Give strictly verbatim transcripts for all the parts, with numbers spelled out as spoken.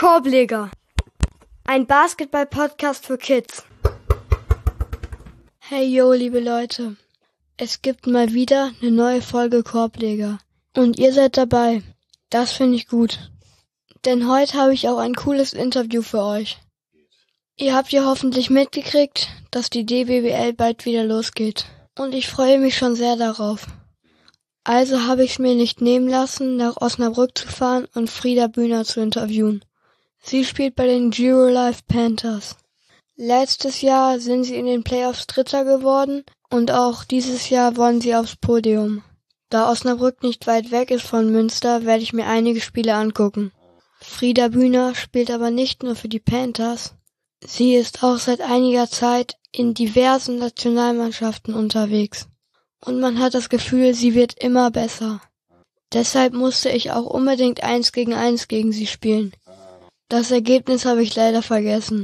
Korbleger, ein Basketball-Podcast für Kids. Hey yo, liebe Leute, es gibt mal wieder eine neue Folge Korbleger und ihr seid dabei. Das finde ich gut, denn heute habe ich auch ein cooles Interview für euch. Ihr habt ja hoffentlich mitgekriegt, dass die D B B L bald wieder losgeht und ich freue mich schon sehr darauf. Also habe ich es mir nicht nehmen lassen, nach Osnabrück zu fahren und Frieda Bühner zu interviewen. Sie spielt bei den Giro Life Panthers. Letztes Jahr sind sie in den Playoffs Dritter geworden und auch dieses Jahr wollen sie aufs Podium. Da Osnabrück nicht weit weg ist von Münster, werde ich mir einige Spiele angucken. Frieda Bühner spielt aber nicht nur für die Panthers. Sie ist auch seit einiger Zeit in diversen Nationalmannschaften unterwegs. Und man hat das Gefühl, sie wird immer besser. Deshalb musste ich auch unbedingt eins gegen eins gegen sie spielen. Das Ergebnis habe ich leider vergessen.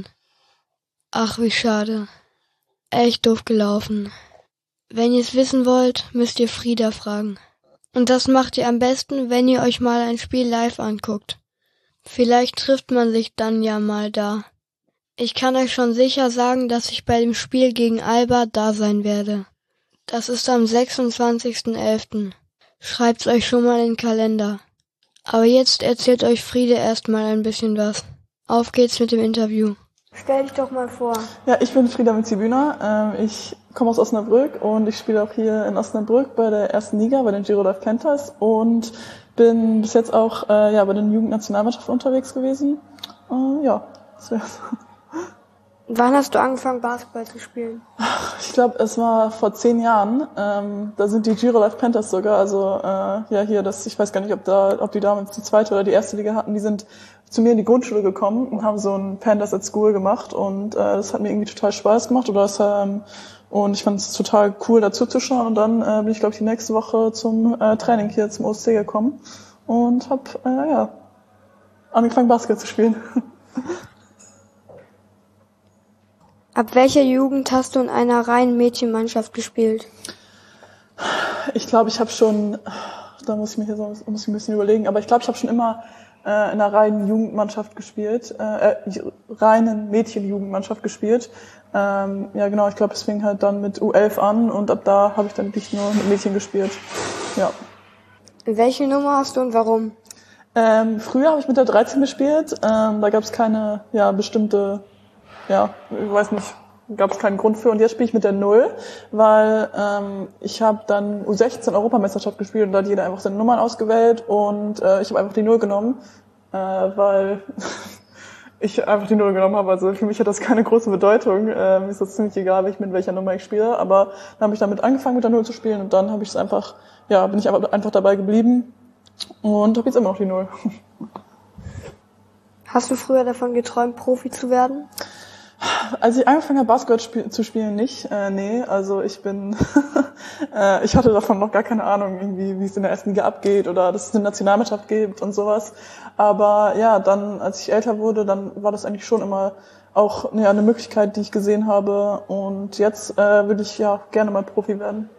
Ach, wie schade. Echt doof gelaufen. Wenn ihr es wissen wollt, müsst ihr Frieda fragen. Und das macht ihr am besten, wenn ihr euch mal ein Spiel live anguckt. Vielleicht trifft man sich dann ja mal da. Ich kann euch schon sicher sagen, dass ich bei dem Spiel gegen Alba da sein werde. Das ist am sechsundzwanzigsten elften Schreibt's euch schon mal in den Kalender. Aber jetzt erzählt euch Friede erstmal ein bisschen was. Auf geht's mit dem Interview. Stell dich doch mal vor. Ja, ich bin Frieda Bühner. Ähm, ich komme aus Osnabrück und ich spiele auch hier in Osnabrück bei der ersten Liga, bei den Giro Life Panthers und bin bis jetzt auch äh, ja bei den Jugendnationalmannschaften unterwegs gewesen. Äh, ja, das wär's. Wann hast du angefangen, Basketball zu spielen? Ich glaube, es war vor zehn Jahren. Ähm, da sind die Giro Life Panthers sogar, also äh, ja hier, das, ich weiß gar nicht, ob da, ob die damals die zweite oder die erste Liga hatten. Die sind zu mir in die Grundschule gekommen und haben so ein Panthers at School gemacht und äh, das hat mir irgendwie total Spaß gemacht. Oder das, ähm, und ich fand es total cool, dazu zu schauen. Und dann äh, bin ich, glaube ich, die nächste Woche zum äh, Training hier zum O S C gekommen und habe äh, ja angefangen, Basketball zu spielen. Ab welcher Jugend hast du in einer reinen Mädchenmannschaft gespielt? Ich glaube, ich habe schon, da muss ich mir hier so muss ich ein bisschen überlegen, aber ich glaube, ich habe schon immer äh, in einer reinen Jugendmannschaft gespielt, äh, äh, reinen Mädchenjugendmannschaft gespielt. Ähm, ja genau, ich glaube, es fing halt dann mit U elf an und ab da habe ich dann wirklich nur mit Mädchen gespielt. Ja. Welche Nummer hast du und warum? Ähm, früher habe ich mit der dreizehn gespielt, ähm, da gab es keine ja bestimmte Ja, ich weiß nicht, gab es keinen Grund für. Und jetzt spiele ich mit der Null, weil ähm, ich habe dann U sechzehn Europameisterschaft gespielt und da hat jeder einfach seine Nummern ausgewählt und äh, ich habe einfach die Null genommen, äh, weil ich einfach die Null genommen habe. Also für mich hat das keine große Bedeutung. Äh, mir ist das ziemlich egal, mit welcher Nummer ich spiele. Aber dann habe ich damit angefangen, mit der Null zu spielen und dann habe ich es einfach, ja, bin ich einfach, einfach dabei geblieben und habe jetzt immer noch die Null. Hast du früher davon geträumt, Profi zu werden? Als ich angefangen habe, Basketball spiel- zu spielen, nicht. Äh, nee, also ich bin, äh, ich hatte davon noch gar keine Ahnung, irgendwie, wie es in der ersten Liga abgeht oder dass es eine Nationalmannschaft gibt und sowas. Aber ja, dann, als ich älter wurde, dann war das eigentlich schon immer auch ja, eine Möglichkeit, die ich gesehen habe. Und jetzt äh, würde ich ja gerne mal Profi werden.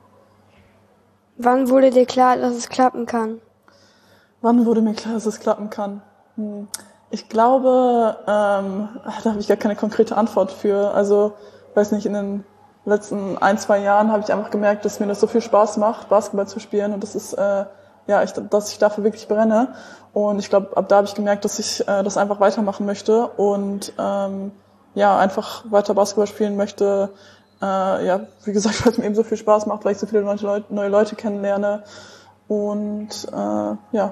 Wann wurde dir klar, dass es klappen kann? Wann wurde mir klar, dass es klappen kann? Hm. Ich glaube, ähm, da habe ich gar keine konkrete Antwort für. Also, weiß nicht, in den letzten ein, zwei Jahren habe ich einfach gemerkt, dass mir das so viel Spaß macht, Basketball zu spielen und das ist, äh, ja, ich, dass ich dafür wirklich brenne. Und ich glaube, ab da habe ich gemerkt, dass ich äh, das einfach weitermachen möchte und ähm, ja, einfach weiter Basketball spielen möchte. Äh, ja, wie gesagt, weil es mir eben so viel Spaß macht, weil ich so viele neue Leute, neue Leute kennenlerne und äh, ja.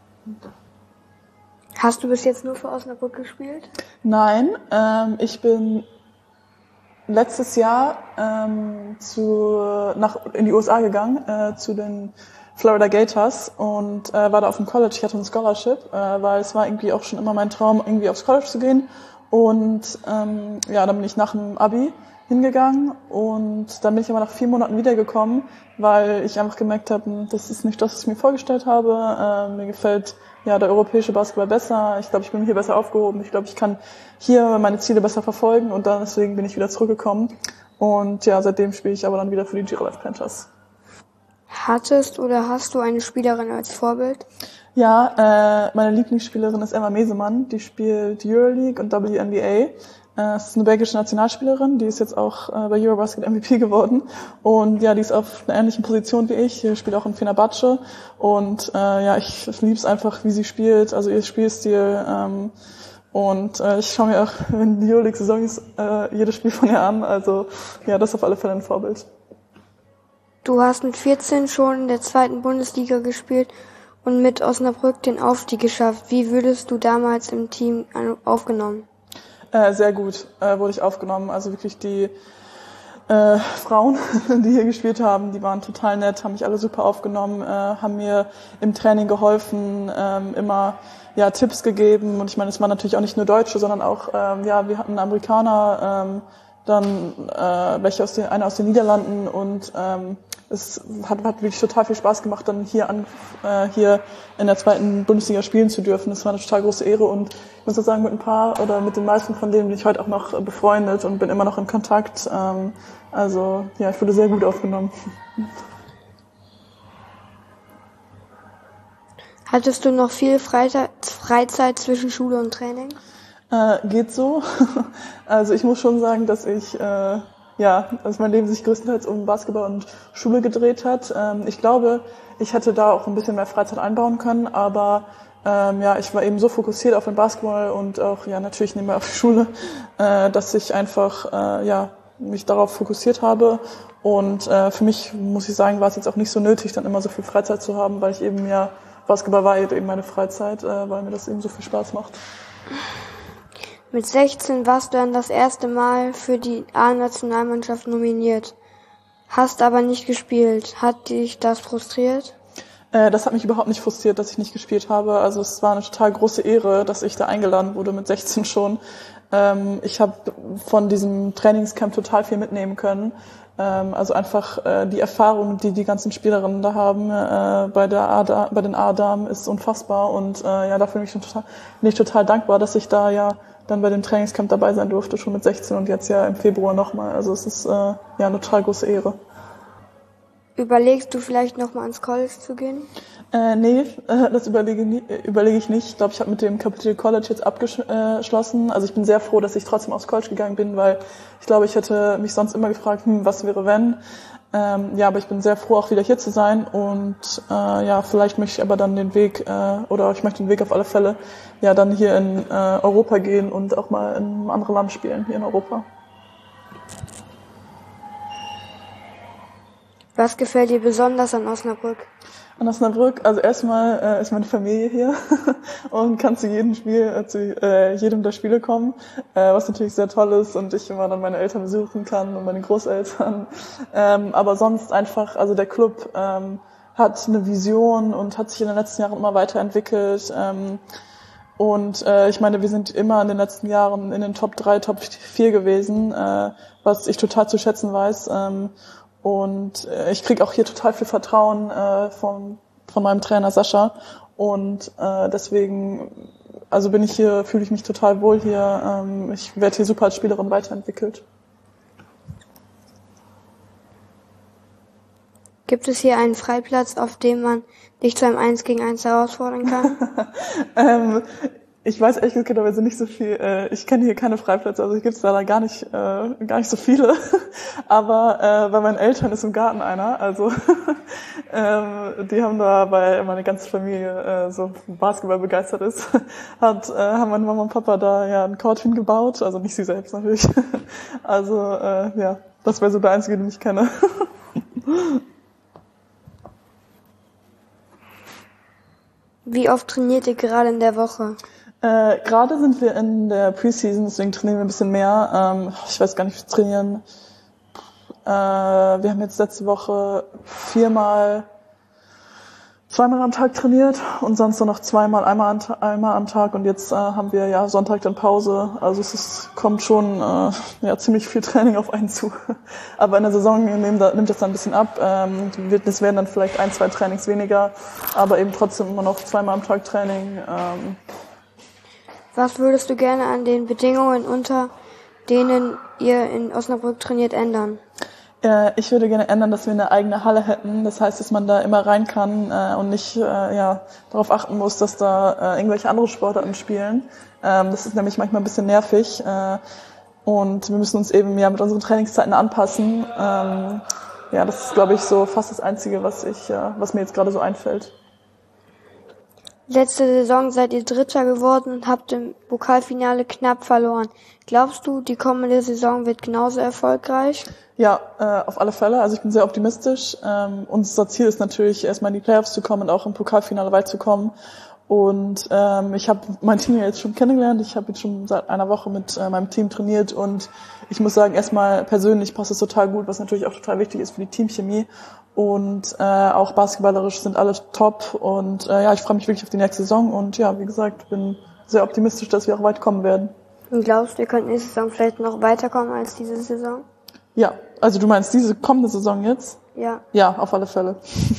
Hast du bis jetzt nur für Osnabrück gespielt? Nein, ähm, ich bin letztes Jahr ähm, zu, nach, in die U S A gegangen, äh, zu den Florida Gators und äh, war da auf dem College. Ich hatte ein Scholarship, äh, weil es war irgendwie auch schon immer mein Traum, irgendwie aufs College zu gehen. Und ähm, ja, dann bin ich nach dem Abi hingegangen und dann bin ich aber nach vier Monaten wiedergekommen, weil ich einfach gemerkt habe, das ist nicht das, was ich mir vorgestellt habe. Äh, mir gefällt ja der europäische Basketball besser. Ich glaube, ich bin hier besser aufgehoben. Ich glaube, ich kann hier meine Ziele besser verfolgen und dann deswegen bin ich wieder zurückgekommen. Und ja, seitdem spiele ich aber dann wieder für die Giro Life Panthers. Hattest oder hast du eine Spielerin als Vorbild? Ja, äh, meine Lieblingsspielerin ist Emma Mesemann. Die spielt Euroleague und W N B A. Es ist eine belgische Nationalspielerin, die ist jetzt auch äh, bei Eurobasket M V P geworden. Und ja, die ist auf einer ähnlichen Position wie ich, die spielt auch in Fenerbahce. Und äh, ja, ich liebe es einfach, wie sie spielt, also ihr Spielstil. Ähm, und äh, ich schaue mir auch, wenn die Euroleague-Saison ist, äh, jedes Spiel von ihr an. Also ja, das ist auf alle Fälle ein Vorbild. Du hast mit vierzehn schon in der zweiten Bundesliga gespielt und mit Osnabrück den Aufstieg geschafft. Wie würdest du damals im Team aufgenommen? Äh, sehr gut äh, wurde ich aufgenommen. Also wirklich die äh, Frauen, die hier gespielt haben, die waren total nett, haben mich alle super aufgenommen, äh, haben mir im Training geholfen, ähm, immer ja Tipps gegeben. Und ich meine, es waren natürlich auch nicht nur Deutsche, sondern auch ähm, ja wir hatten Amerikaner, ähm, dann äh, welche aus den, eine aus den Niederlanden und ähm, es hat, hat wirklich total viel Spaß gemacht, dann hier an, äh, hier in der zweiten Bundesliga spielen zu dürfen. Das war eine total große Ehre und ich muss auch sagen, mit ein paar oder mit den meisten von denen bin ich heute auch noch befreundet und bin immer noch in Kontakt. Ähm, also ja, ich wurde sehr gut aufgenommen. Hattest du noch viel Freizeit, Freizeit zwischen Schule und Training? Äh, geht so. Also ich muss schon sagen, dass ich äh, ja, dass mein Leben sich größtenteils um Basketball und Schule gedreht hat. Ähm, ich glaube, ich hätte da auch ein bisschen mehr Freizeit einbauen können, aber ähm, ja, ich war eben so fokussiert auf den Basketball und auch ja natürlich nebenbei auf die Schule, äh, dass ich einfach äh, ja mich darauf fokussiert habe. Und äh, für mich muss ich sagen, war es jetzt auch nicht so nötig, dann immer so viel Freizeit zu haben, weil ich eben ja Basketball war eben meine Freizeit, äh, weil mir das eben so viel Spaß macht. Mit sechzehn warst du dann das erste Mal für die A-Nationalmannschaft nominiert, hast aber nicht gespielt. Hat dich das frustriert? Äh, das hat mich überhaupt nicht frustriert, dass ich nicht gespielt habe. Also es war eine total große Ehre, dass ich da eingeladen wurde mit sechzehn schon. Ähm, ich habe von diesem Trainingscamp total viel mitnehmen können. Ähm, also einfach äh, die Erfahrung, die die ganzen Spielerinnen da haben äh, bei der A- bei den A-Damen ist unfassbar und äh, ja, dafür bin ich, total, bin ich total dankbar, dass ich da ja dann bei dem Trainingscamp dabei sein durfte, schon mit sechzehn und jetzt ja im Februar nochmal. Also es ist äh, ja eine total große Ehre. Überlegst du vielleicht nochmal ans College zu gehen? Äh, nee, äh, das überlege, nie, überlege ich nicht. Ich glaube, ich habe mit dem Capital College jetzt abgeschlossen. Also ich bin sehr froh, dass ich trotzdem aufs College gegangen bin, weil ich glaube, ich hätte mich sonst immer gefragt, hm, was wäre wenn. Ähm, ja, aber ich bin sehr froh, auch wieder hier zu sein und äh, ja, vielleicht möchte ich aber dann den Weg, äh, oder ich möchte den Weg auf alle Fälle, ja, dann hier in äh, Europa gehen und auch mal in einem anderen Land spielen, hier in Europa. Was gefällt dir besonders an Osnabrück? An Osnabrück, also erstmal äh, ist meine Familie hier und kann zu jedem Spiel, äh, zu äh, jedem der Spiele kommen, äh, was natürlich sehr toll ist und ich immer dann meine Eltern besuchen kann und meine Großeltern. Ähm, aber sonst einfach, also der Club ähm, hat eine Vision und hat sich in den letzten Jahren immer weiterentwickelt. Ähm, und äh, ich meine, wir sind immer in den letzten Jahren in den Top drei, Top vier gewesen, äh, was ich total zu schätzen weiß. Ähm, Und äh, ich kriege auch hier total viel Vertrauen äh, von, von meinem Trainer Sascha. Und äh, deswegen, also bin ich hier, fühle ich mich total wohl hier. Ähm, ich werde hier super als Spielerin weiterentwickelt. Gibt es hier einen Freiplatz, auf dem man dich zu einem eins gegen eins herausfordern kann? ähm, Ich weiß ehrlich gesagt nicht so viel, äh, ich kenne hier keine Freiplätze, also hier gibt es leider gar nicht, äh, gar nicht so viele, aber äh, bei meinen Eltern ist im Garten einer, also ähm, die haben da, weil meine ganze Familie äh, so Basketball begeistert ist, hat, äh, haben meine Mama und Papa da ja einen Court hingebaut, also nicht sie selbst natürlich, also äh, ja, das wäre so der einzige, den ich kenne. Wie oft trainiert ihr gerade in der Woche? Äh, gerade sind wir in der Preseason, deswegen trainieren wir ein bisschen mehr. Ähm, ich weiß gar nicht, wir trainieren. Äh, wir haben jetzt letzte Woche viermal, zweimal am Tag trainiert und sonst nur noch zweimal, einmal, an, einmal am Tag und jetzt äh, haben wir ja Sonntag dann Pause. Also es ist, kommt schon äh, ja ziemlich viel Training auf einen zu. Aber in der Saison nimmt, nimmt das dann ein bisschen ab. Ähm, es werden dann vielleicht ein, zwei Trainings weniger, aber eben trotzdem immer noch zweimal am Tag Training. Ähm, Was würdest du gerne an den Bedingungen, unter denen ihr in Osnabrück trainiert, ändern? Äh, ich würde gerne ändern, dass wir eine eigene Halle hätten. Das heißt, dass man da immer rein kann äh, und nicht äh, ja, darauf achten muss, dass da äh, irgendwelche andere Sportarten spielen. Ähm, das ist nämlich manchmal ein bisschen nervig. Äh, und wir müssen uns eben ja mit unseren Trainingszeiten anpassen. Ähm, ja, das ist, glaube ich, so fast das Einzige, was ich, äh, was mir jetzt gerade so einfällt. Letzte Saison seid ihr Dritter geworden und habt im Pokalfinale knapp verloren. Glaubst du, die kommende Saison wird genauso erfolgreich? Ja, äh, auf alle Fälle. Also ich bin sehr optimistisch. Ähm, unser Ziel ist natürlich, erstmal in die Playoffs zu kommen und auch im Pokalfinale weit zu kommen. Und ähm, ich habe mein Team ja jetzt schon kennengelernt. Ich habe jetzt schon seit einer Woche mit äh, meinem Team trainiert und ich muss sagen, erstmal persönlich passt es total gut, was natürlich auch total wichtig ist für die Teamchemie. Und äh, auch basketballerisch sind alle top. Und äh, ja, ich freue mich wirklich auf die nächste Saison. Und ja, wie gesagt, bin sehr optimistisch, dass wir auch weit kommen werden. Und glaubst du, ihr könnt nächste Saison vielleicht noch weiterkommen als diese Saison? Ja, also du meinst diese kommende Saison jetzt? Ja. Ja, auf alle Fälle.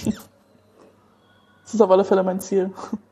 Das ist auf alle Fälle mein Ziel.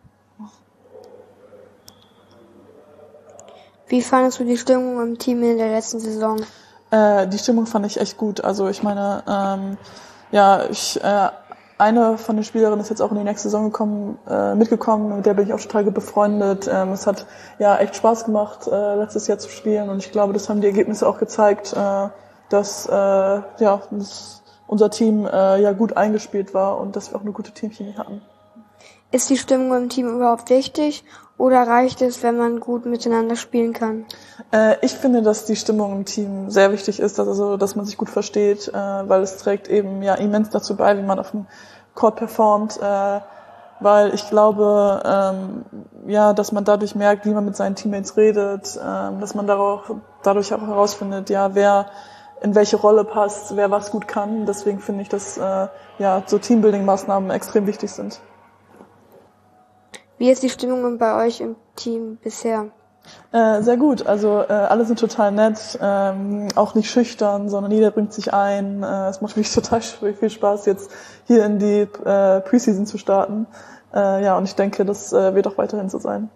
Wie fandest du die Stimmung im Team in der letzten Saison? Äh, die Stimmung fand ich echt gut. Also ich meine, ähm, ja, ich, äh, eine von den Spielerinnen ist jetzt auch in die nächste Saison gekommen, äh, mitgekommen, mit der bin ich auch total gut befreundet. Ähm, es hat ja echt Spaß gemacht, äh, letztes Jahr zu spielen und ich glaube, das haben die Ergebnisse auch gezeigt, äh, dass äh, ja dass unser Team äh, ja gut eingespielt war und dass wir auch eine gute Teamchemie hatten. Ist die Stimmung im Team überhaupt wichtig oder reicht es, wenn man gut miteinander spielen kann? Äh, ich finde, dass die Stimmung im Team sehr wichtig ist, also dass man sich gut versteht, äh, weil es trägt eben ja immens dazu bei, wie man auf dem Court performt, äh, weil ich glaube, ähm, ja, dass man dadurch merkt, wie man mit seinen Teammates redet, äh, dass man darauf, dadurch auch herausfindet, ja, wer in welche Rolle passt, wer was gut kann. Deswegen finde ich, dass äh, ja so Teambuilding-Maßnahmen extrem wichtig sind. Wie ist die Stimmung bei euch im Team bisher? Äh, sehr gut. Also äh, alle sind total nett, ähm, auch nicht schüchtern, sondern jeder bringt sich ein. Äh, es macht wirklich total viel Spaß, jetzt hier in die äh, Preseason zu starten. Äh, ja, und ich denke, das äh, wird auch weiterhin so sein.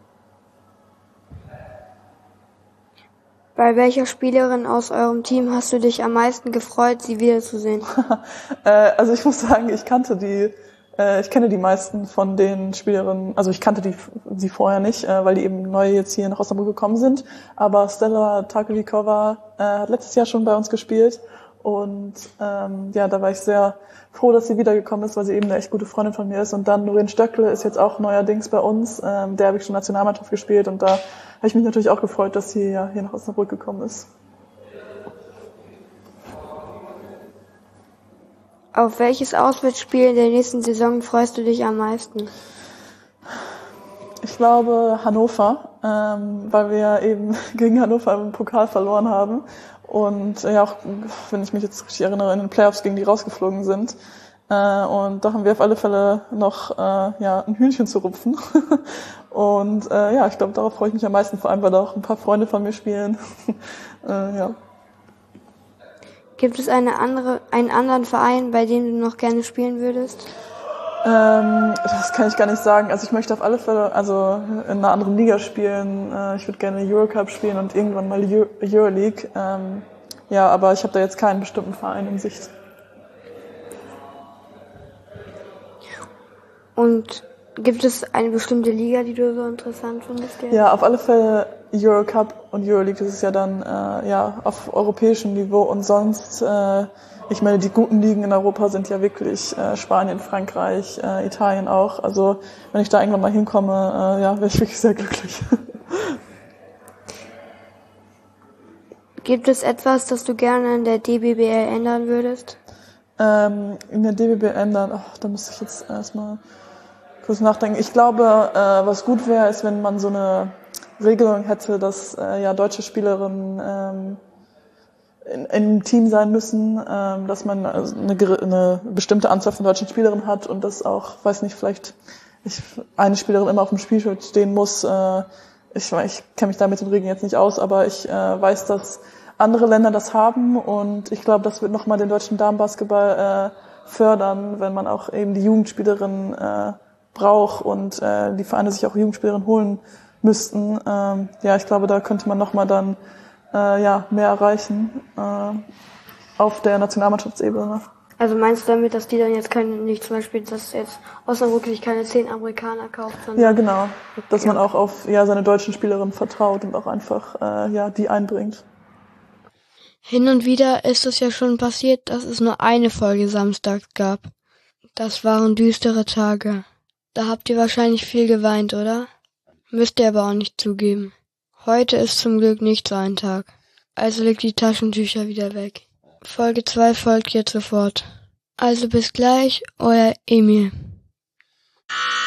Bei welcher Spielerin aus eurem Team hast du dich am meisten gefreut, sie wiederzusehen? äh, also ich muss sagen, ich kannte die, äh, ich kenne die meisten von den Spielerinnen, also ich kannte die sie vorher nicht, äh, weil die eben neu jetzt hier nach Osnabrück gekommen sind. Aber Stella Takelikova äh, hat letztes Jahr schon bei uns gespielt und ähm, ja, da war ich sehr froh, dass sie wiedergekommen ist, weil sie eben eine echt gute Freundin von mir ist. Und dann Noreen Stöckle ist jetzt auch neuerdings bei uns, ähm, der habe ich schon Nationalmannschaft gespielt und da habe ich mich natürlich auch gefreut, dass sie ja hier nach Osnabrück gekommen ist. Auf welches Auswärtsspiel in der nächsten Saison freust du dich am meisten? Ich glaube Hannover, ähm, weil wir ja eben gegen Hannover im Pokal verloren haben und ja auch, wenn ich mich jetzt richtig erinnere, in den Playoffs gegen die rausgeflogen sind. Äh, und da haben wir auf alle Fälle noch äh, ja ein Hühnchen zu rupfen. Und äh, ja, ich glaube, darauf freue ich mich am meisten, vor allem, weil da auch ein paar Freunde von mir spielen. äh, ja. Gibt es eine andere, einen anderen Verein, bei dem du noch gerne spielen würdest? Ähm, das kann ich gar nicht sagen. Also ich möchte auf alle Fälle also in einer anderen Liga spielen. Äh, ich würde gerne Eurocup spielen und irgendwann mal Euro- Euroleague. Ähm, ja, aber ich habe da jetzt keinen bestimmten Verein in Sicht. Und gibt es eine bestimmte Liga, die du so interessant findest? Ja, ja auf alle Fälle Eurocup und Euroleague. Das ist ja dann äh, ja auf europäischem Niveau und sonst, äh, ich meine, die guten Ligen in Europa sind ja wirklich äh, Spanien, Frankreich, äh, Italien auch. Also wenn ich da irgendwann mal hinkomme, äh, ja, wäre ich wirklich sehr glücklich. Gibt es etwas, das du gerne in der D B B L ändern würdest? Ähm, in der D B B L ändern, ach, da müsste ich jetzt erstmal kurz nachdenken. Ich glaube, äh, was gut wäre, ist, wenn man so eine Regelung hätte, dass äh, ja deutsche Spielerinnen ähm, in, in einem Team sein müssen, ähm, dass man also eine, eine bestimmte Anzahl von deutschen Spielerinnen hat und dass auch, weiß nicht, vielleicht ich, eine Spielerin immer auf dem Spielfeld stehen muss. Äh, ich ich kenne mich da mit den Regeln jetzt nicht aus, aber ich äh, weiß, dass andere Länder das haben und ich glaube, das wird nochmal den deutschen Damenbasketball äh, fördern, wenn man auch eben die Jugendspielerinnen äh, braucht und äh, die Vereine sich auch Jugendspielerinnen holen müssten. Ähm, ja, ich glaube, da könnte man nochmal dann äh, ja mehr erreichen. Äh, auf der Nationalmannschaftsebene. Also meinst du damit, dass die dann jetzt keine, nicht zum Beispiel, dass jetzt Osnabrück sich keine zehn Amerikaner kauft, sondern... Ja, genau. Okay. Dass man auch auf ja seine deutschen Spielerinnen vertraut und auch einfach äh, ja die einbringt. Hin und wieder ist es ja schon passiert, dass es nur eine Folge samstags gab. Das waren düstere Tage. Da habt ihr wahrscheinlich viel geweint, oder? Müsst ihr aber auch nicht zugeben. Heute ist zum Glück nicht so ein Tag. Also legt die Taschentücher wieder weg. Folge zwei folgt jetzt sofort. Also bis gleich, euer Emil.